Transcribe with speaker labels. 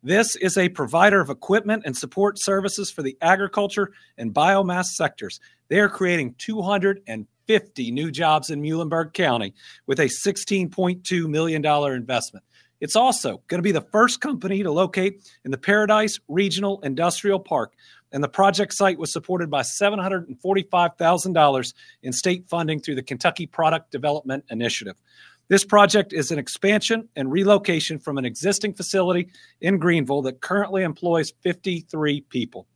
Speaker 1: This is a provider of equipment and support services for the agriculture and biomass sectors. They are creating 250 new jobs in Muhlenberg County with a $16.2 million investment. It's also going to be the first company to locate in the Paradise Regional Industrial Park, and the project site was supported by $745,000 in state funding through the Kentucky Product Development Initiative. This project is an expansion and relocation from an existing facility in Greenville that currently employs 53 people.